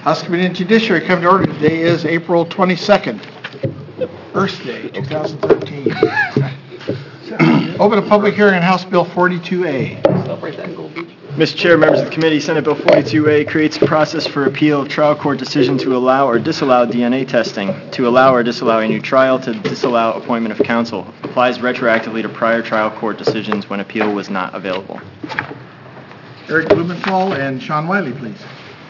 House Committee and Judiciary come to order. Today is April 22nd, Earth Day, 2013. Open a public hearing on House Bill 42A. Mr. Chair, members of the committee, Senate Bill 42A creates a process for appeal of trial court decision to allow or disallow DNA testing, to allow or disallow a new trial, to disallow appointment of counsel. Applies retroactively to prior trial court decisions when appeal was not available. Eric Blumenthal and Sean Wiley, please.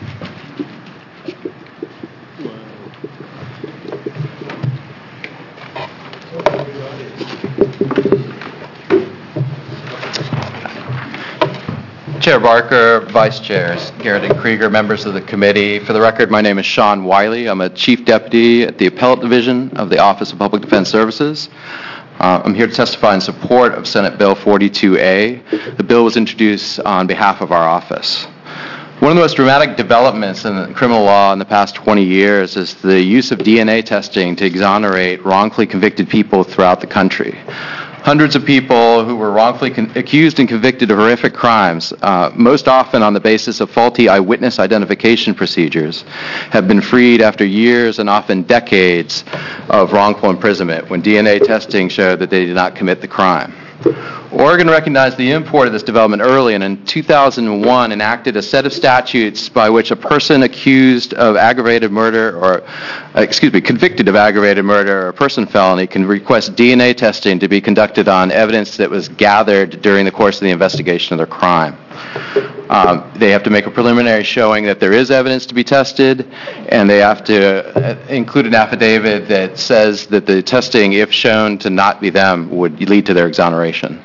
Chair Barker, Vice Chairs Garrett and Krieger, members of the committee. For the record, my name is Sean Wiley. I'm a Chief Deputy at the Appellate Division of the Office of Public Defense Services. I'm here to testify in support of Senate Bill 42A. The bill was introduced on behalf of our office. One of the most dramatic developments in the criminal law in the past 20 years is the use of DNA testing to exonerate wrongfully convicted people throughout the country. Hundreds of people who were wrongfully accused and convicted of horrific crimes, most often on the basis of faulty eyewitness identification procedures, have been freed after years and often decades of wrongful imprisonment when DNA testing showed that they did not commit the crime. Oregon recognized the import of this development early and in 2001 enacted a set of statutes by which a person accused of aggravated murder convicted of aggravated murder or a person felony can request DNA testing to be conducted on evidence that was gathered during the course of the investigation of their crime. They have to make a preliminary showing that there is evidence to be tested, and they have to include an affidavit that says that the testing, if shown to not be them, would lead to their exoneration.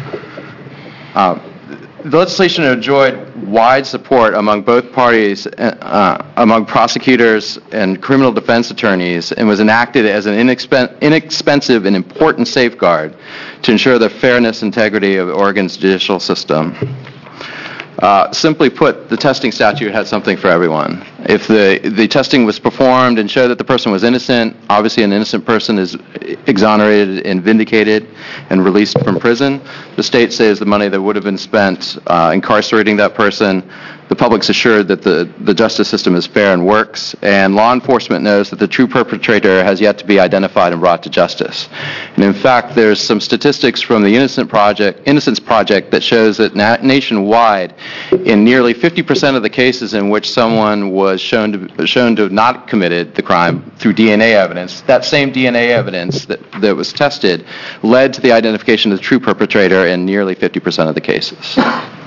The legislation enjoyed wide support among both parties, among prosecutors and criminal defense attorneys, and was enacted as an inexpensive and important safeguard to ensure the fairness and integrity of Oregon's judicial system. Simply put, the testing statute had something for everyone. If the testing was performed and showed that the person was innocent, obviously an innocent person is exonerated and vindicated and released from prison. The state saves the money that would have been spent incarcerating that person. The public's assured that the justice system is fair and works, and law enforcement knows that the true perpetrator has yet to be identified and brought to justice. And in fact, there's some statistics from the Innocence Project that shows that nationwide, in nearly 50% of the cases in which someone was shown to have not committed the crime through DNA evidence, that same DNA evidence that was tested led to the identification of the true perpetrator in nearly 50% of the cases.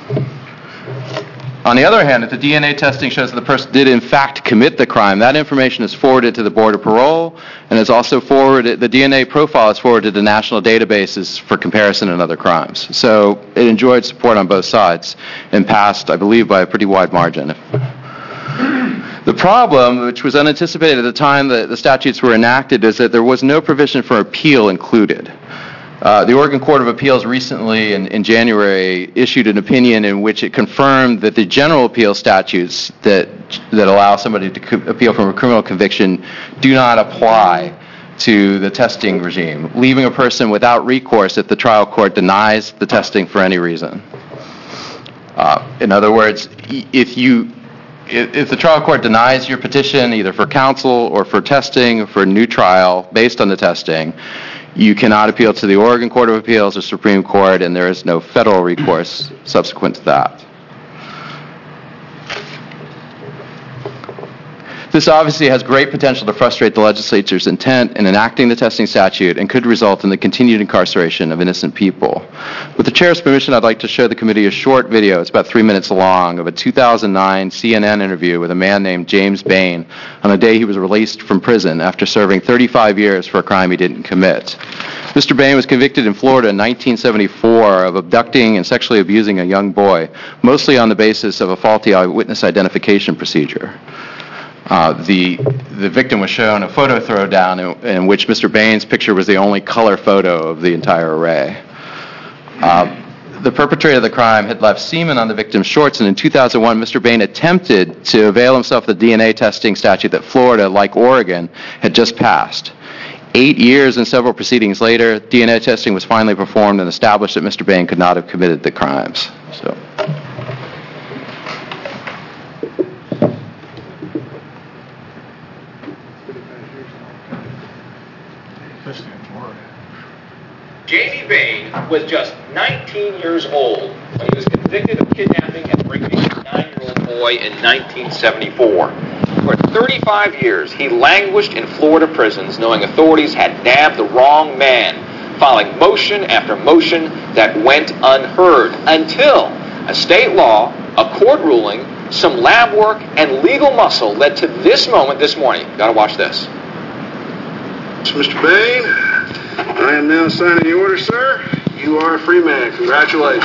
On the other hand, if the DNA testing shows that the person did in fact commit the crime, that information is forwarded to the Board of Parole, and is also forwarded, the DNA profile is forwarded to national databases for comparison in other crimes. So it enjoyed support on both sides and passed, I believe, by a pretty wide margin. The problem, which was unanticipated at the time that the statutes were enacted, is that there was no provision for appeal included. The Oregon Court of Appeals recently, in January, issued an opinion in which it confirmed that the general appeal statutes that allow somebody to appeal from a criminal conviction do not apply to the testing regime, leaving a person without recourse if the trial court denies the testing for any reason. In other words, if the trial court denies your petition either for counsel or for testing or for a new trial based on the testing, you cannot appeal to the Oregon Court of Appeals or Supreme Court, and there is no federal recourse subsequent to that. This obviously has great potential to frustrate the legislature's intent in enacting the testing statute and could result in the continued incarceration of innocent people. With the chair's permission, I'd like to show the committee a short video, it's about 3 minutes long, of a 2009 CNN interview with a man named James Bain on the day he was released from prison after serving 35 years for a crime he didn't commit. Mr. Bain was convicted in Florida in 1974 of abducting and sexually abusing a young boy, mostly on the basis of a faulty eyewitness identification procedure. The victim was shown a photo throwdown in which Mr. Bain's picture was the only color photo of the entire array. The perpetrator of the crime had left semen on the victim's shorts, and in 2001, Mr. Bain attempted to avail himself of the DNA testing statute that Florida, like Oregon, had just passed. 8 years and several proceedings later, DNA testing was finally performed and established that Mr. Bain could not have committed the crimes. was just 19 years old when he was convicted of kidnapping and raping a 9-year-old boy in 1974. For 35 years, he languished in Florida prisons, knowing authorities had nabbed the wrong man, filing motion after motion that went unheard, until a state law, a court ruling, some lab work, and legal muscle led to this moment this morning. You gotta watch this. Mr. Bain, I am now signing the order, sir. You are a free man. Congratulations.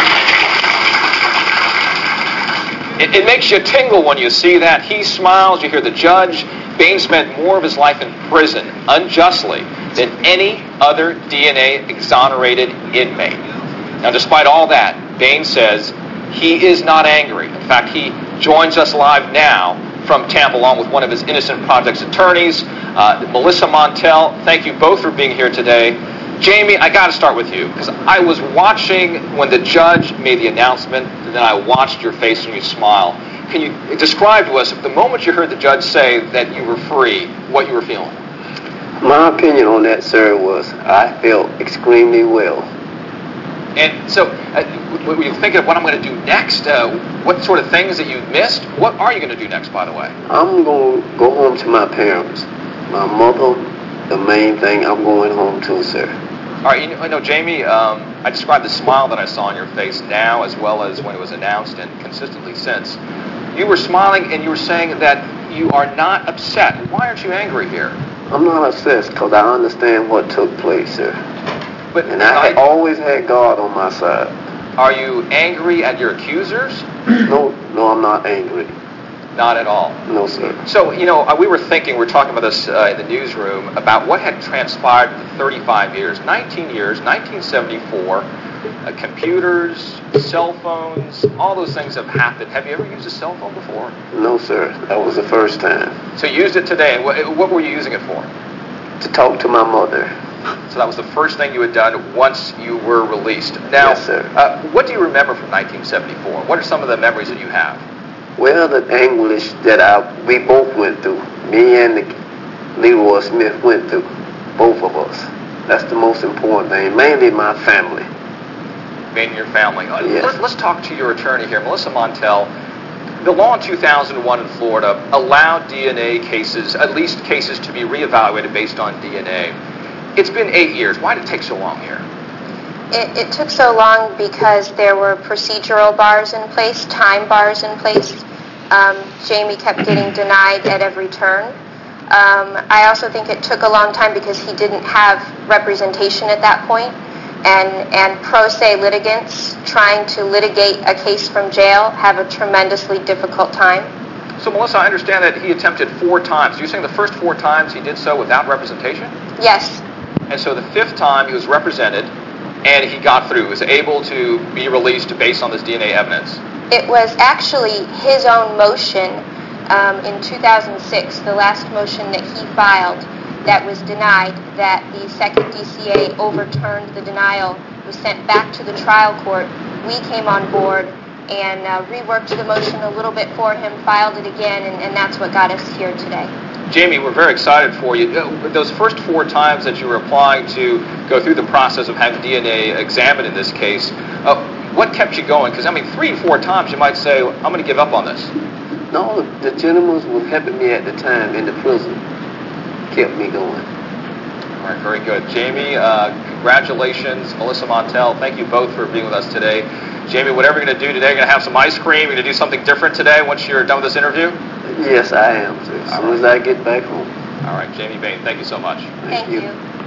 It makes you tingle when you see that. He smiles, you hear the judge. Bain spent more of his life in prison, unjustly, than any other DNA-exonerated inmate. Now, despite all that, Bain says he is not angry. In fact, he joins us live now from Tampa, along with one of his Innocent Project's attorneys, Melissa Montel. Thank you both for being here today. Jamie, I got to start with you, because I was watching when the judge made the announcement, and then I watched your face when you smile. Can you describe to us, the moment you heard the judge say that you were free, what you were feeling? My opinion on that, sir, was I felt extremely well. And so, were you thinking of what I'm going to do next? What sort of things that you missed? What are you going to do next, by the way? I'm going to go home to my parents. My mother, the main thing, I'm going home to, sir. All right, you know, Jamie, I described the smile that I saw on your face now as well as when it was announced and consistently since. You were smiling and you were saying that you are not upset. Why aren't you angry here? I'm not upset because I understand what took place, sir. But and I always had God on my side. Are you angry at your accusers? No, I'm not angry. Not at all? No, sir. So, you know, we were talking about this in the newsroom, about what had transpired in 35 years, 19 years, 1974, computers, cell phones, all those things have happened. Have you ever used a cell phone before? No, sir. That was the first time. So you used it today. What were you using it for? To talk to my mother. So that was the first thing you had done once you were released. Now, yes, sir. What do you remember from 1974? What are some of the memories that you have? Well, the anguish that we both went through, me and Leroy Smith went through, both of us. That's the most important thing, mainly my family. Mainly your family. Yes. Let's talk to your attorney here, Melissa Montel. The law in 2001 in Florida allowed DNA cases, at least cases, to be reevaluated based on DNA. It's been 8 years. Why did it take so long here? It took so long because there were procedural bars in place, time bars in place. Jamie kept getting denied at every turn. I also think it took a long time because he didn't have representation at that point, and pro se litigants trying to litigate a case from jail have a tremendously difficult time. So, Melissa, I understand that he attempted 4 times. You're saying the first 4 times he did so without representation? Yes. And so the 5th time he was represented, and he got through, was able to be released based on this DNA evidence. It was actually his own motion in 2006, the last motion that he filed that was denied, that the second DCA overturned the denial, was sent back to the trial court. We came on board and reworked the motion a little bit for him, filed it again, and that's what got us here today. Jamie, we're very excited for you. Those first 4 times that you were applying to go through the process of having DNA examined in this case, what kept you going? Because, 3 or 4 times you might say, I'm going to give up on this. No, the gentleman was helping me at the time in the prison. Kept me going. All right, very good. Jamie, congratulations. Melissa Montel, thank you both for being with us today. Jamie, whatever you're going to do today, you're going to have some ice cream, you're going to do something different today once you're done with this interview? Yes, I am, sir. As soon as I get back home. All right, Jamie Bain, thank you so much. Thank you.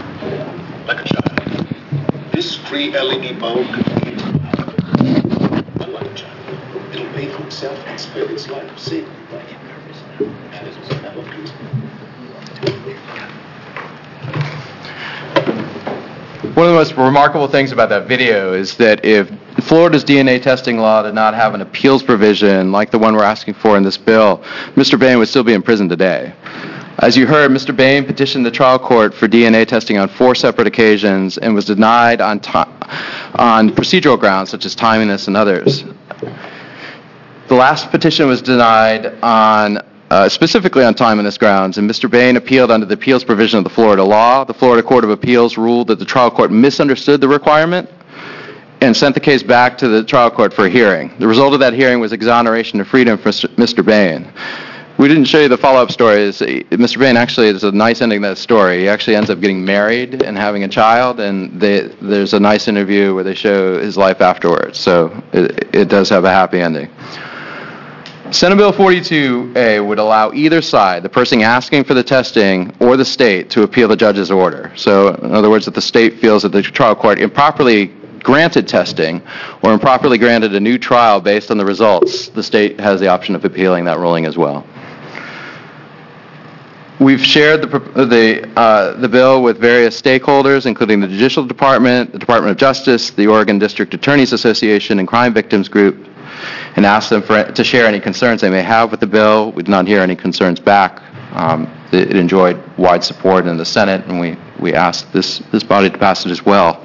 Like a child. This free LED bulb contains like a child. It'll pay for itself and spare its life. See? And it will never be. One of the most remarkable things about that video is that if Florida's DNA testing law did not have an appeals provision like the one we're asking for in this bill, Mr. Bain would still be in prison today. As you heard, Mr. Bain petitioned the trial court for DNA testing on 4 separate occasions and was denied on procedural grounds such as timeliness and others. The last petition was denied on specifically on timeliness grounds, and Mr. Bain appealed under the appeals provision of the Florida law. The Florida Court of Appeals ruled that the trial court misunderstood the requirement and sent the case back to the trial court for a hearing. The result of that hearing was exoneration of freedom for Mr. Bain. We didn't show you the follow-up story. Mr. Bain actually, there's a nice ending to that story. He actually ends up getting married and having a child, and there's a nice interview where they show his life afterwards. So it does have a happy ending. Senate Bill 42A would allow either side, the person asking for the testing or the state, to appeal the judge's order. So, in other words, if the state feels that the trial court improperly granted testing or improperly granted a new trial based on the results, the state has the option of appealing that ruling as well. We've shared the bill with various stakeholders, including the Judicial Department, the Department of Justice, the Oregon District Attorneys Association, and Crime Victims Group, and asked them to share any concerns they may have with the bill. We did not hear any concerns back. It enjoyed wide support in the Senate, and we asked this body to pass it as well.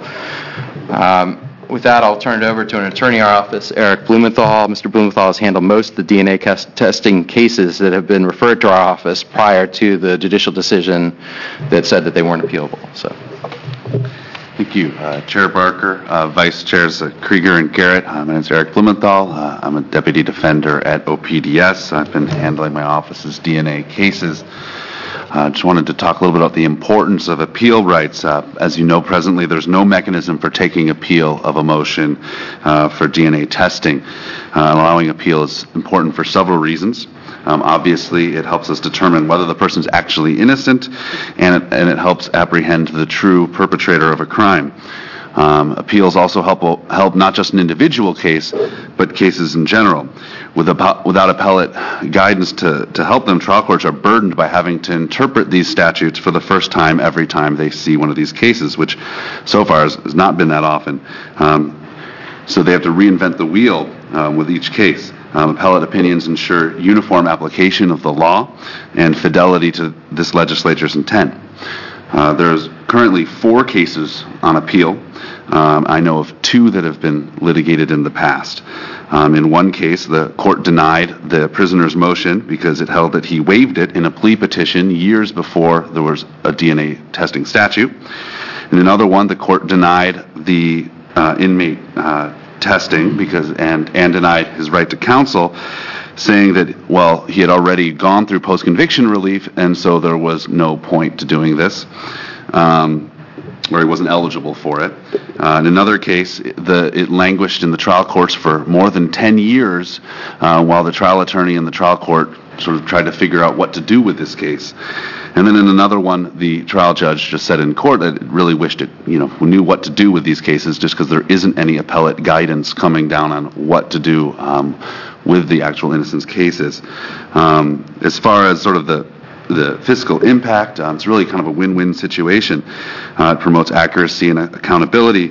With that, I'll turn it over to an attorney in our office, Eric Blumenthal. Mr. Blumenthal has handled most of the DNA testing cases that have been referred to our office prior to the judicial decision that said that they weren't appealable. So, thank you, Chair Barker, Vice Chairs Krieger and Garrett. My name is Eric Blumenthal. I'm a deputy defender at OPDS. I've been handling my office's DNA cases. Just wanted to talk a little bit about the importance of appeal rights. As you know, presently there's no mechanism for taking appeal of a motion for DNA testing. Allowing appeal is important for several reasons. Obviously, it helps us determine whether the person's actually innocent, and it helps apprehend the true perpetrator of a crime. Appeals also help not just an individual case, but cases in general. Without appellate guidance to help them, trial courts are burdened by having to interpret these statutes for the first time every time they see one of these cases, which so far has not been that often. So they have to reinvent the wheel with each case. Appellate opinions ensure uniform application of the law and fidelity to this legislature's intent. There's currently 4 cases on appeal. I know of 2 that have been litigated in the past. In one case, the court denied the prisoner's motion because it held that he waived it in a plea petition years before there was a DNA testing statute. In another one, the court denied the inmate testing and denied his right to counsel, saying that, well, he had already gone through post-conviction relief, and so there was no point to doing this, or he wasn't eligible for it. In another case, it languished in the trial courts for more than 10 years while the trial attorney and the trial court sort of tried to figure out what to do with this case. And then in another one, the trial judge just said in court that it really wished it, knew what to do with these cases, just because there isn't any appellate guidance coming down on what to do with the actual innocence cases. As far as sort of the fiscal impact, it's really kind of a win-win situation. It promotes accuracy and accountability.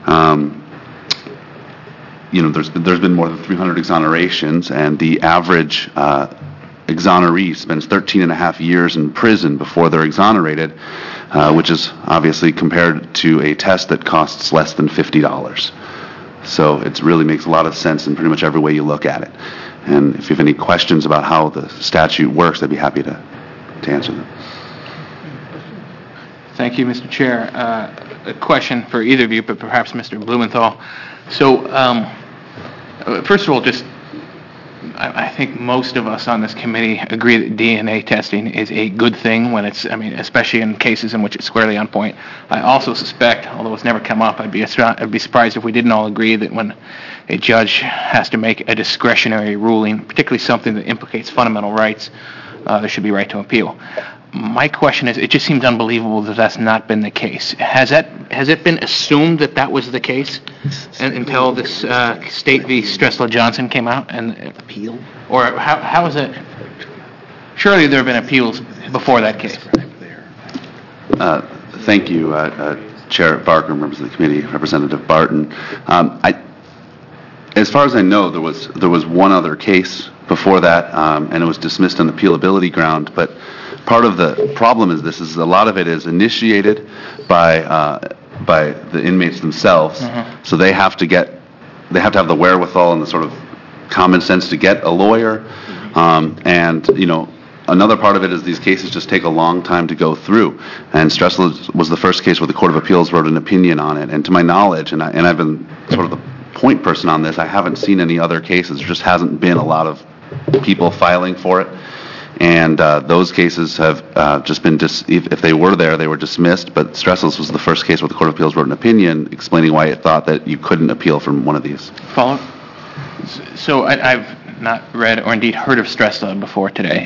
There's been more than 300 exonerations, and the average exoneree spends 13 and a half years in prison before they're exonerated, which is obviously compared to a test that costs less than $50. So it really makes a lot of sense in pretty much every way you look at it. And if you have any questions about how the statute works, I'd be happy to answer them. Thank you, Mr. Chair. A question for either of you, but perhaps Mr. Blumenthal. So, first of all, I think most of us on this committee agree that DNA testing is a good thing when especially in cases in which it's squarely on point. I also suspect, although it's never come up, I'd be surprised if we didn't all agree that when a judge has to make a discretionary ruling, particularly something that implicates fundamental rights, there should be right to appeal. My question is, it just seems unbelievable that that's not been the case. Has it been assumed that that was the case until this State v. Stressler Johnson came out and appeal? Or how is it? Surely there have been appeals before that case. Thank you, Chair Barker, members of the committee, Representative Barton. As far as I know, there was one other case before that, and it was dismissed on appealability ground. But part of the problem is a lot of it is initiated by the inmates themselves. Mm-hmm. So they have to have the wherewithal and the sort of common sense to get a lawyer. And another part of it is these cases just take a long time to go through. And Stressel was the first case where the Court of Appeals wrote an opinion on it. And to my knowledge, and I've been sort of the point person on this, I haven't seen any other cases. There just hasn't been a lot of people filing for it. And those cases have just been, if they were there, they were dismissed. But Stressel's was the first case where the Court of Appeals wrote an opinion explaining why it thought that you couldn't appeal from one of these. Follow? So I've not read or indeed heard of Stressel before today.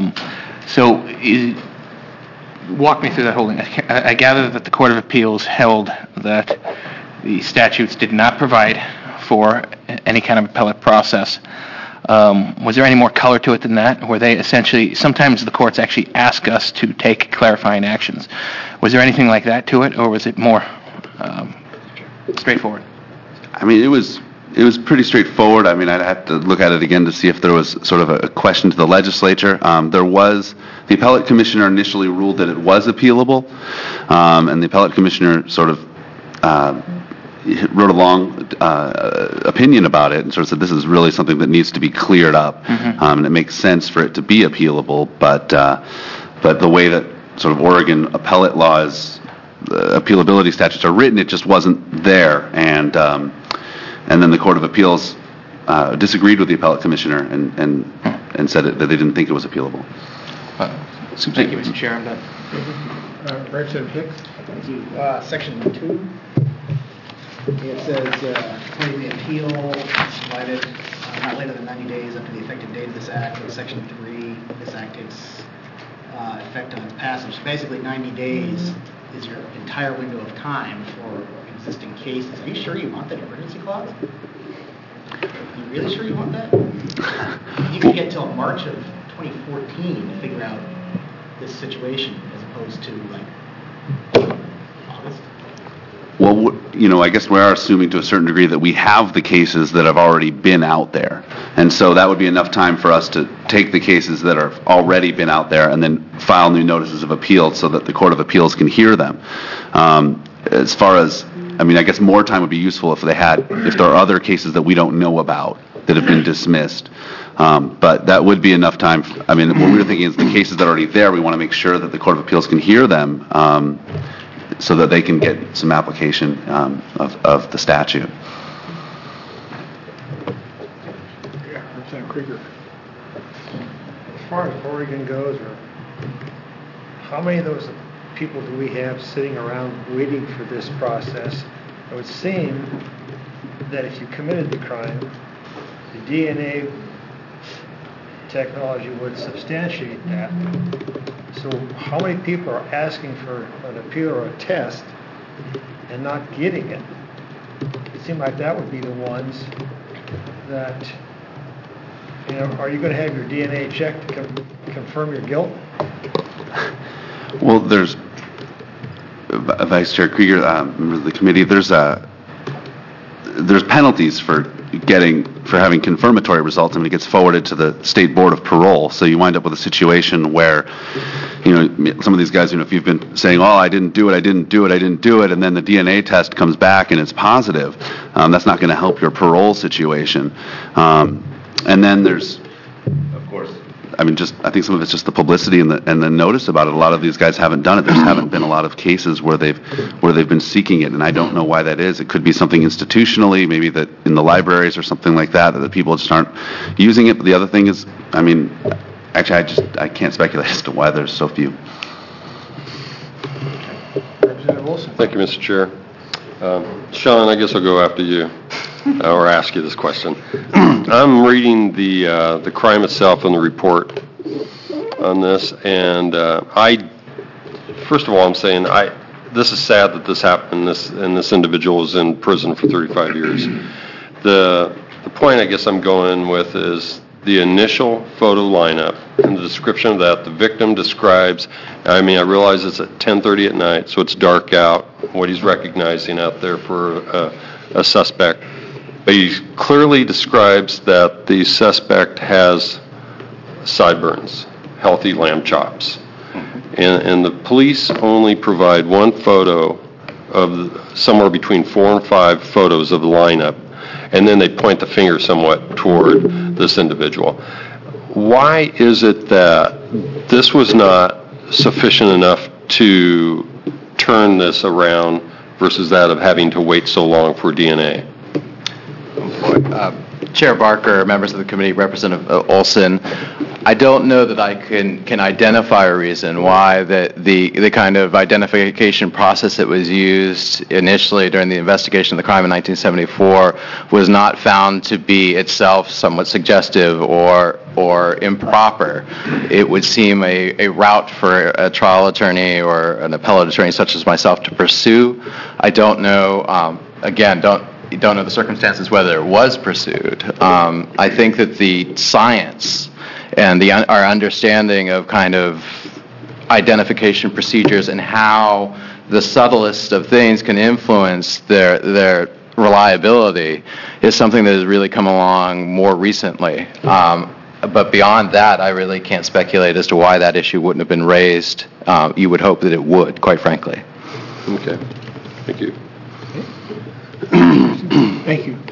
Walk me through that whole thing. I gather that the Court of Appeals held that the statutes did not provide for any kind of appellate process. Was there any more color to it than that? Were they essentially, sometimes the courts actually ask us to take clarifying actions. Was there anything like that to it, or was it more straightforward? I mean, it was pretty straightforward. I mean, I'd have to look at it again to see if there was sort of a question to the legislature. The appellate commissioner initially ruled that it was appealable, and the appellate commissioner sort of wrote a long opinion about it and sort of said this is really something that needs to be cleared up, and it makes sense for it to be appealable, but the way that sort of Oregon appellate laws, appealability statutes are written, it just wasn't there, and then the Court of Appeals disagreed with the appellate commissioner and said that they didn't think it was appealable. Thank you, Mr. Chair. I'm done. Representative Hicks? Thank you. Section 2. It says, claim the appeal provided not later than 90 days after the effective date of this act. In Section 3, this act takes effect on its passage. Basically, 90 days is your entire window of time for existing cases. Are you sure you want that emergency clause? Are you really sure you want that? You can get till March of 2014 to figure out this situation as opposed to, like, August? Well, I guess we are assuming to a certain degree that we have the cases that have already been out there. And so that would be enough time for us to take the cases that have already been out there and then file new notices of appeal so that the Court of Appeals can hear them. As far as, I guess more time would be useful if there are other cases that we don't know about that have been dismissed. But that would be enough time. What we were thinking is the cases that are already there, we want to make sure that the Court of Appeals can hear them so that they can get some application of the statute. Yeah, Representative Krieger. As far as Oregon goes, how many of those people do we have sitting around waiting for this process? It would seem that if you committed the crime, the DNA technology would substantiate that. So how many people are asking for an appeal or a test and not getting it? It seemed like that would be the ones that, are you going to have your DNA checked to confirm your guilt? Well, there's Vice Chair Krieger, members of the committee, there's penalties for having confirmatory results and it gets forwarded to the State Board of Parole. So you wind up with a situation where, some of these guys, if you've been saying, I didn't do it, and then the DNA test comes back and it's positive, that's not going to help your parole situation. And then there's, of course, I think some of it's just the publicity and the notice about it. A lot of these guys haven't done it. There haven't been a lot of cases where they've been seeking it, and I don't know why that is. It could be something institutionally, maybe that in the libraries or something like that the people just aren't using it. But the other thing is, I can't speculate as to why there's so few. Representative Wilson. Thank you, Mr. Chair. Sean, I guess I'll go after you. Or ask you this question. I'm reading the crime itself and the report on this, and first of all, I'm saying this is sad that this happened, and this individual was in prison for 35 years. The point I guess I'm going with is the initial photo lineup and the description of that. The victim describes, I realize it's at 10:30 at night, so it's dark out, what he's recognizing out there for a suspect. But he clearly describes that the suspect has sideburns, healthy lamb chops. And the police only provide one photo of somewhere between 4 and 5 photos of the lineup, and then they point the finger somewhat toward this individual. Why is it that this was not sufficient enough to turn this around versus that of having to wait so long for DNA? Chair Barker, members of the committee, Representative Olson, I don't know that I can identify a reason why the kind of identification process that was used initially during the investigation of the crime in 1974 was not found to be itself somewhat suggestive or improper. It would seem a route for a trial attorney or an appellate attorney such as myself to pursue. I don't know, you don't know the circumstances whether it was pursued. I think that the science and our understanding of kind of identification procedures and how the subtlest of things can influence their reliability is something that has really come along more recently. But beyond that, I really can't speculate as to why that issue wouldn't have been raised. You would hope that it would, quite frankly. Okay. Thank you. Thank you.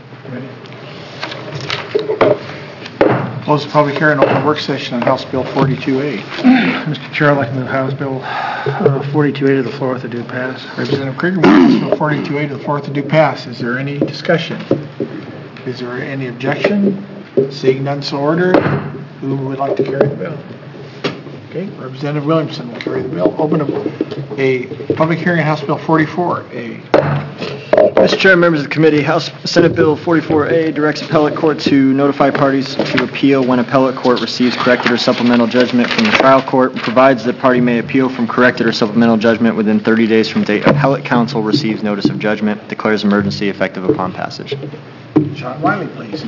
Close the public hearing, open work session on House Bill 42A. Mr. Chair, I'd like to move House Bill 42A to the floor with a due pass. Representative Krieger, House Bill 42A to the floor with a due pass. Is there any discussion? Is there any objection? Seeing none, so ordered. Who would like to carry the bill? Okay, Representative Williamson will carry the bill. Open a public hearing on House Bill 44A. Mr. Chair, members of the committee, Senate Bill 44A directs appellate court to notify parties to appeal when appellate court receives corrected or supplemental judgment from the trial court and provides that party may appeal from corrected or supplemental judgment within 30 days from date appellate counsel receives notice of judgment, declares emergency effective upon passage. Sean Wiley, please.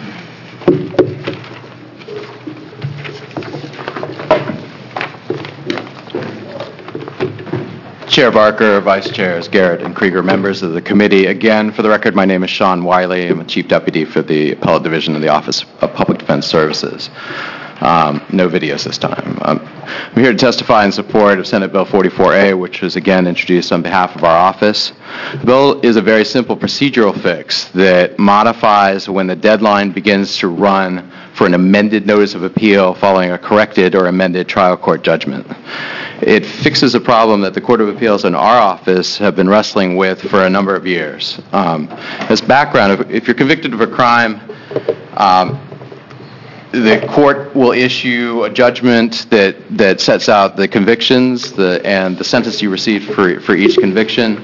Chair Barker, Vice Chairs Garrett and Krieger, members of the committee. Again, for the record, my name is Sean Wiley. I'm a Chief Deputy for the Appellate Division of the Office of Public Defense Services. No videos this time. I'm here to testify in support of Senate Bill 44A, which was again introduced on behalf of our office. The bill is a very simple procedural fix that modifies when the deadline begins to run for an amended notice of appeal following a corrected or amended trial court judgment. It fixes a problem that the Court of Appeals and our office have been wrestling with for a number of years. As background, if you're convicted of a crime, the court will issue a judgment that sets out the convictions and the sentence you receive for each conviction.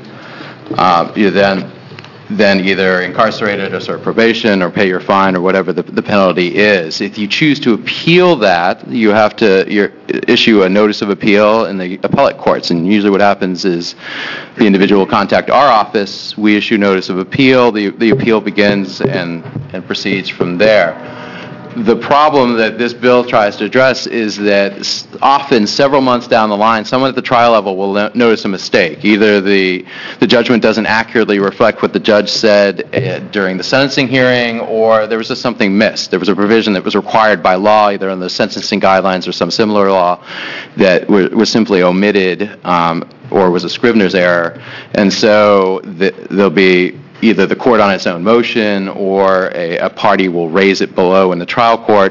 You then either incarcerated or serve probation or pay your fine or whatever the penalty is. If you choose to appeal that, you have to issue a notice of appeal in the appellate courts. And usually what happens is the individual will contact our office, we issue notice of appeal, the appeal begins and proceeds from there. The problem that this bill tries to address is that often, several months down the line, someone at the trial level will notice a mistake. Either the judgment doesn't accurately reflect what the judge said during the sentencing hearing, or there was just something missed. There was a provision that was required by law, either in the sentencing guidelines or some similar law, that was simply omitted or was a Scrivener's error. And so there'll be either the court on its own motion or a party will raise it below in the trial court.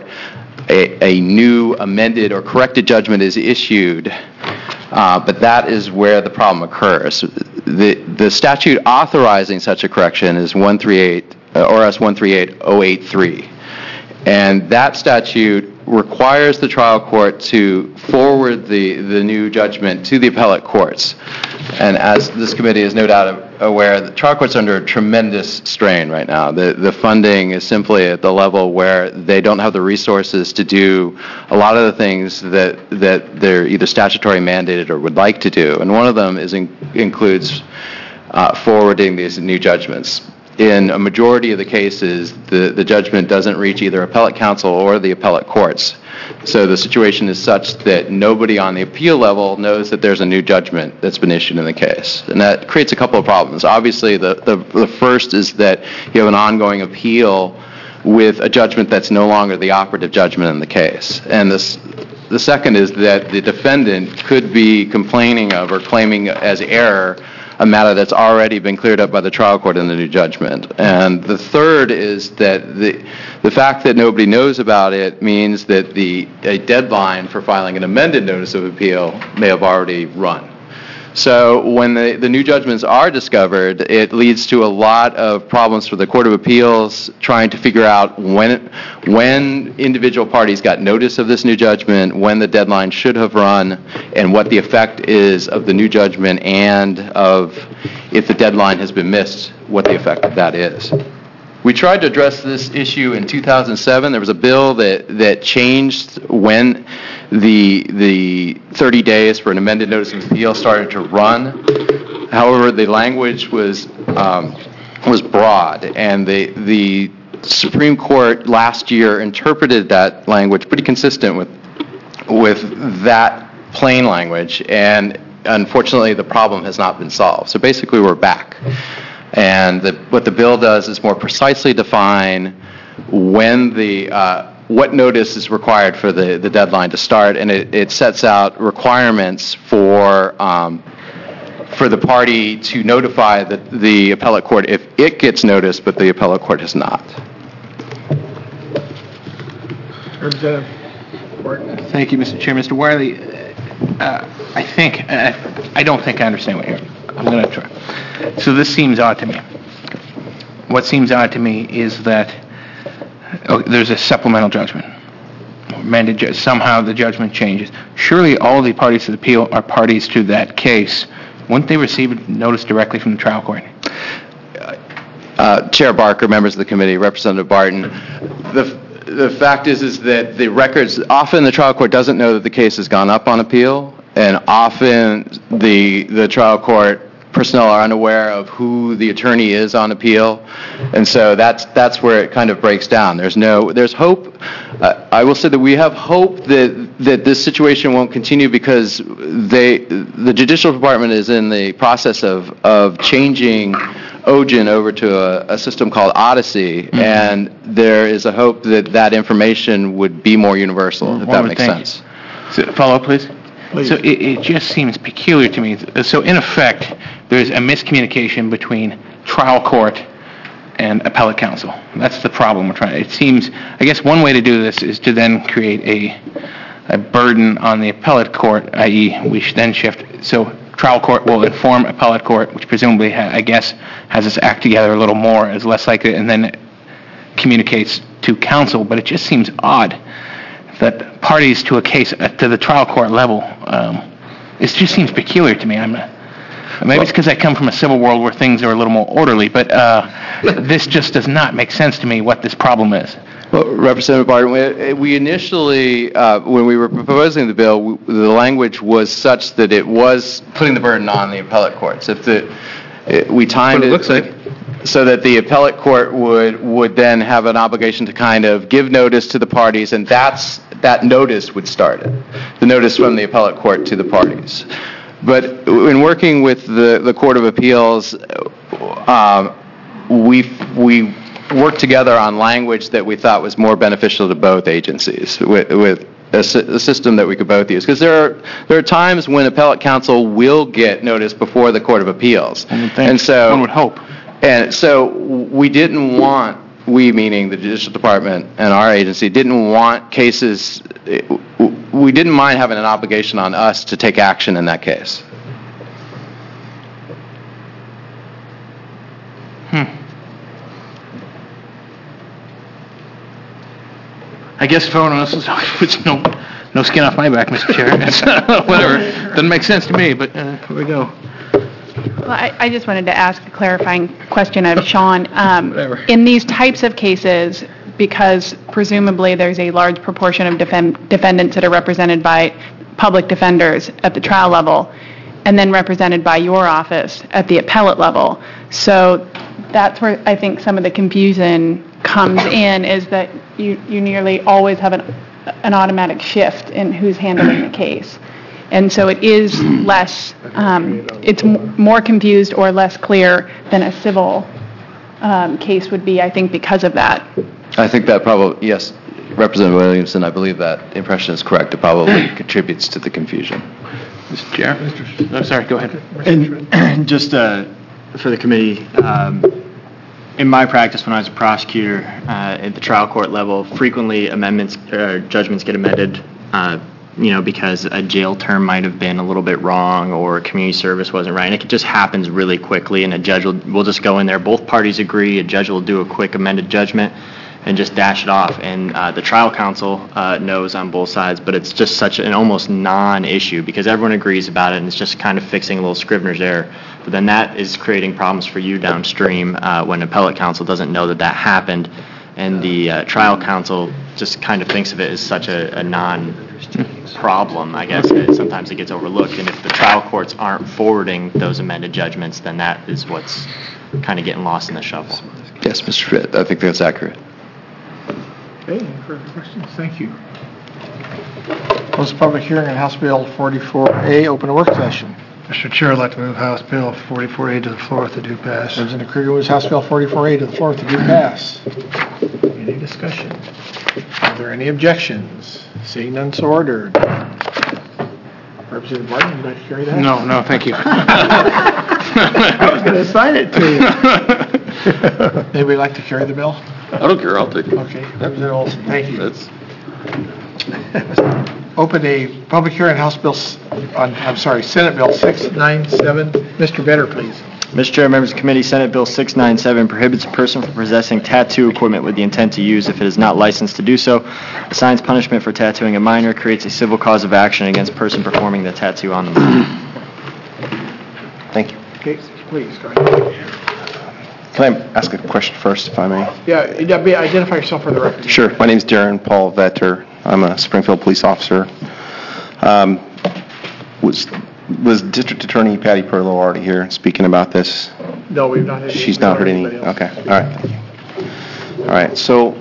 A new amended or corrected judgment is issued, but that is where the problem occurs. The statute authorizing such a correction is 138, ORS 138083. And that statute requires the trial court to forward the new judgment to the appellate courts. And as this committee is no doubt aware, the trial court's under a tremendous strain right now. The funding is simply at the level where they don't have the resources to do a lot of the things that they're either statutory mandated or would like to do. And one of them includes forwarding these new judgments. In a majority of the cases, the judgment doesn't reach either appellate counsel or the appellate courts. So the situation is such that nobody on the appeal level knows that there's a new judgment that's been issued in the case. And that creates a couple of problems. Obviously, the first is that you have an ongoing appeal with a judgment that's no longer the operative judgment in the case. And the second is that the defendant could be complaining of or claiming as error a matter that's already been cleared up by the trial court in the new judgment. And the third is that the fact that nobody knows about it means that a deadline for filing an amended notice of appeal may have already run. So when the new judgments are discovered, it leads to a lot of problems for the Court of Appeals trying to figure out when individual parties got notice of this new judgment, when the deadline should have run, and what the effect is of the new judgment, and of, if the deadline has been missed, what the effect of that is. We tried to address this issue in 2007. There was a bill that changed when the 30 days for an amended notice of appeal started to run. However, the language was broad, and the Supreme Court last year interpreted that language pretty consistent with that plain language, and unfortunately the problem has not been solved. So basically we're back. And what the bill does is more precisely define when what notice is required for the deadline to start, and it sets out requirements for the party to notify the appellate court if it gets notice, but the appellate court has not. Thank you, Mr. Chair. Mr. Wiley, I don't think I understand what I'm going to try. So this seems odd to me. What seems odd to me is that there's a supplemental judgment. Somehow the judgment changes. Surely all the parties to the appeal are parties to that case. Wouldn't they receive notice directly from the trial court? Chair Barker, members of the committee, Representative Barton, the fact is that the records, often the trial court doesn't know that the case has gone up on appeal, and often the trial court personnel are unaware of who the attorney is on appeal, and so that's where it kind of breaks down. There's hope. I will say that we have hope that this situation won't continue, because the Judicial Department is in the process of changing OGIN over to a system called Odyssey, and there is a hope that information would be more universal, if that makes sense. So, follow up, please. So it just seems peculiar to me. So in effect, there's a miscommunication between trial court and appellate counsel. That's the problem we're trying. It seems, I guess one way to do this is to then create a burden on the appellate court, i.e. we should then shift. So trial court will inform appellate court, which presumably, I guess, has us act together a little more, is less likely, and then communicates to counsel. But it just seems odd that parties to a case to the trial court level, it just seems peculiar to me. Maybe it's because I come from a civil world where things are a little more orderly, but this just does not make sense to me what this problem is. Well, Representative Barton, we initially, when we were proposing the bill, the language was such that it was putting the burden on the appellate courts. We timed it so that the appellate court would then have an obligation to kind of give notice to the parties, and that notice would start it, the notice from the appellate court to the parties. But in working with the Court of Appeals, we worked together on language that we thought was more beneficial to both agencies, with a system that we could both use. Because there are times when appellate counsel will get notice before the Court of Appeals. And so one would hope. And so we didn't want, we meaning the Judicial Department and our agency, didn't want cases, we didn't mind having an obligation on us to take action in that case. I guess if everyone else is puts no skin off my back, Mr. Chair. Whatever. Doesn't make sense to me, but here we go. Well, I just wanted to ask a clarifying question of Sean. In these types of cases, because presumably there's a large proportion of defendants that are represented by public defenders at the trial level, and then represented by your office at the appellate level. So that's where I think some of the confusion comes in, is that you nearly always have an automatic shift in who's handling the case. And so it is less, it's more confused or less clear than a civil case would be, I think, because of that. I think that probably, yes, Representative Williamson, I believe that impression is correct. It probably contributes to the confusion. Mr. Chair? Oh, sorry, go ahead. And just for the committee, in my practice when I was a prosecutor at the trial court level, frequently amendments or judgments get amended, because a jail term might have been a little bit wrong or community service wasn't right. And it just happens really quickly, and a judge will just go in there. Both parties agree. A judge will do a quick amended judgment and just dash it off. And the trial counsel knows on both sides, but it's just such an almost non-issue because everyone agrees about it, and it's just kind of fixing a little Scrivener's error. But then that is creating problems for you downstream when appellate counsel doesn't know that happened, and the trial counsel just kind of thinks of it as such a non-problem, I guess. Sometimes it gets overlooked, and if the trial courts aren't forwarding those amended judgments, then that is what's kind of getting lost in the shuffle. Yes, Mr. Fitt, I think that's accurate. Okay, any further questions? Thank you. Close the public hearing on House Bill 44A, open a work session. Mr. Chair, I'd like to move House Bill 44A to the floor if it do pass. Representative Krieger moves House Bill 44A to the floor if it do pass. Any discussion? Are there any objections? Seeing none, so ordered. Representative Martin, would you like to carry that? No, thank you. I was going to assign it to you. Anybody like to carry the bill? I don't care, I'll take it. Okay, Representative Olson, thank you. That's... Open a public hearing on Senate Bill 697. Mr. Benner, please. Mr. Chair, members of the committee, Senate Bill 697 prohibits a person from possessing tattoo equipment with the intent to use if it is not licensed to do so, assigns punishment for tattooing a minor, creates a civil cause of action against person performing the tattoo on the minor. Thank you. Okay, please, go ahead. Can I ask a question first, if I may? Yeah, identify yourself for the record. Sure. My name is Darren Paul Vetter. I'm a Springfield police officer. Was District Attorney Patty Perlow already here speaking about this? No, we've not had any. She's not heard any? Okay. All right. Thank you. All right. So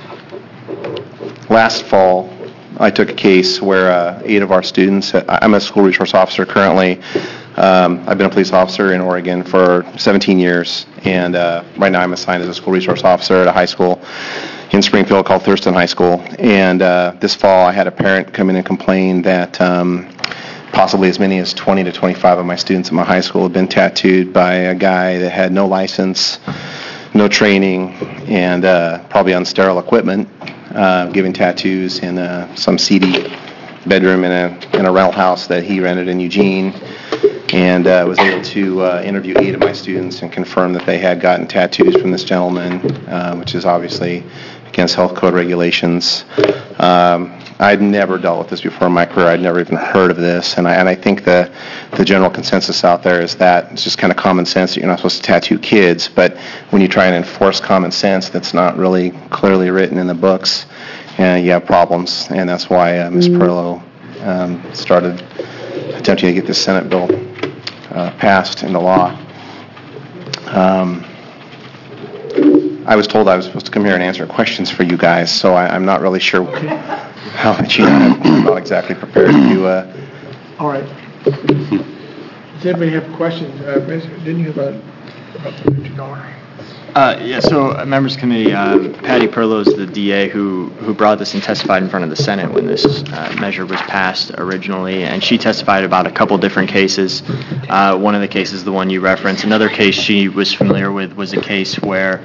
last fall, I took a case where 8 of our students, I'm a school resource officer currently. I've been a police officer in Oregon for 17 years, and right now I'm assigned as a school resource officer at a high school in Springfield called Thurston High School. And this fall I had a parent come in and complain that possibly as many as 20 to 25 of my students at my high school have been tattooed by a guy that had no license, no training, and probably on sterile equipment, giving tattoos in some seedy bedroom in a rental house that he rented in Eugene, and was able to interview 8 of my students and confirm that they had gotten tattoos from this gentleman, which is obviously against health code regulations. I'd never dealt with this before in my career. I'd never even heard of this, and I think the general consensus out there is that it's just kind of common sense that you're not supposed to tattoo kids, but when you try and enforce common sense that's not really clearly written in the books, you have problems, and that's why Ms. Perlow started attempting to get this Senate bill passed into law. I was told I was supposed to come here and answer questions for you guys, so I'm not really sure how much I'm not exactly prepared to do. All right. Does anybody have questions? Didn't you about the $50? Yeah, so members of the committee, Patty Perlow is the DA who brought this and testified in front of the Senate when this measure was passed originally, and she testified about a couple different cases. One of the cases, the one you referenced. Another case she was familiar with was a case where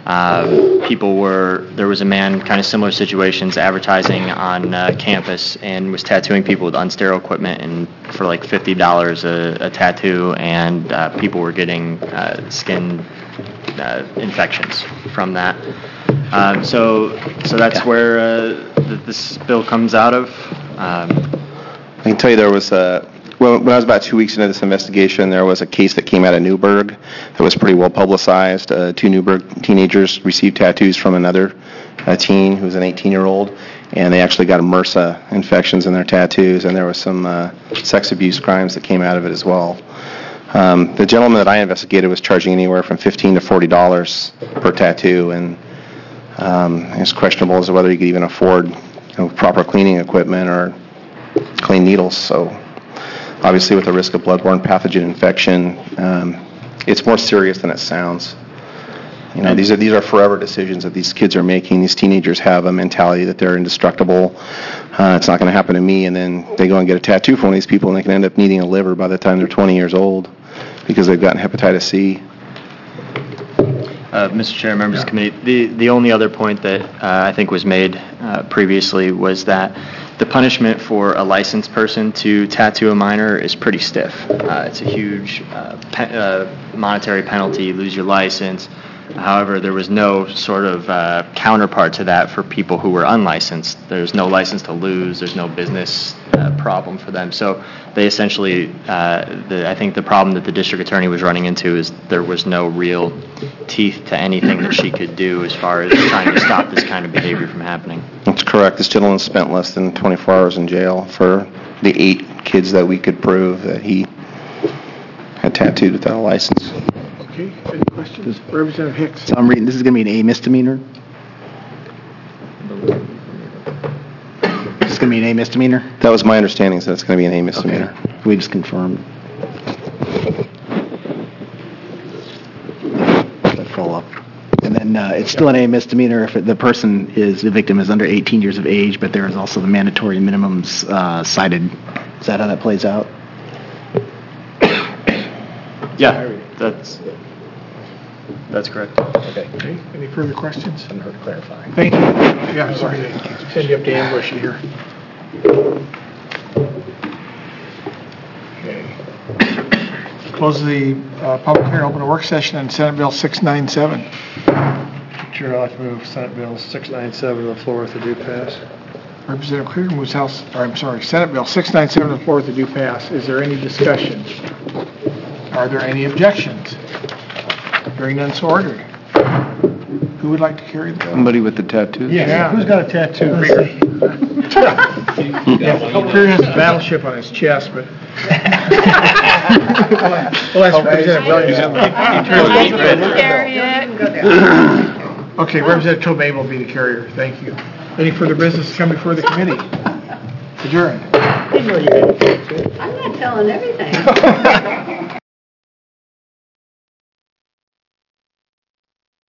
there was a man, kind of similar situations, advertising on campus and was tattooing people with unsterile equipment and for like $50 a tattoo, and people were getting skin infections from that. So that's where this bill comes out of. I can tell you there was when I was about 2 weeks into this investigation, there was a case that came out of Newburgh that was pretty well publicized. 2 Newburgh teenagers received tattoos from another teen who was an 18-year-old, and they actually got MRSA infections in their tattoos, and there was some sex abuse crimes that came out of it as well. The gentleman that I investigated was charging anywhere from $15 to $40 per tattoo, and it's questionable as to whether he could even afford proper cleaning equipment or clean needles. So obviously with the risk of bloodborne pathogen infection, it's more serious than it sounds. You know, these are forever decisions that these kids are making. These teenagers have a mentality that they're indestructible. It's not going to happen to me, and then they go and get a tattoo from one of these people, and they can end up needing a liver by the time they're 20 years old because they've gotten hepatitis C. Mr. Chair, members of the committee, the only other point that I think was made previously was that the punishment for a licensed person to tattoo a minor is pretty stiff. It's a huge monetary penalty, you lose your license. However, there was no sort of counterpart to that for people who were unlicensed. There's no license to lose. There's no business problem for them. So they essentially, I think the problem that the district attorney was running into is there was no real teeth to anything that she could do as far as trying to stop this kind of behavior from happening. That's correct. This gentleman spent less than 24 hours in jail for the 8 kids that we could prove that he had tattooed without a license. Okay, any questions? Representative Hicks. So I'm reading, this is going to be an A misdemeanor? This is going to be an A misdemeanor? That was my understanding, is that it's going to be an A misdemeanor. Okay. We just confirmed. Follow up. And then it's still an A misdemeanor if the victim is under 18 years of age, but there is also the mandatory minimums cited. Is that how that plays out? Yeah, that's correct. Okay. Any further questions? I heard to clarify. Thank you. Yeah, sorry. Send you up to ambush you here. Okay. Close the public hearing, open a work session on Senate Bill 697. Chair, I'd like to move Senate Bill 697 to the floor with the due pass. Representative Krieger moves Senate Bill 697 to the floor with the due pass. Is there any discussion? Are there any objections? Hearing none, so ordered. Who would like to carry the bill? Somebody with the tattoo? Yeah. Who's got a tattoo? Krieger has a battleship on his chest, but... well, that's Representative Williams. Okay, Representative Tomei will be the carrier. Thank you. Any further business to come before the committee? Adjourned. I'm not telling everything.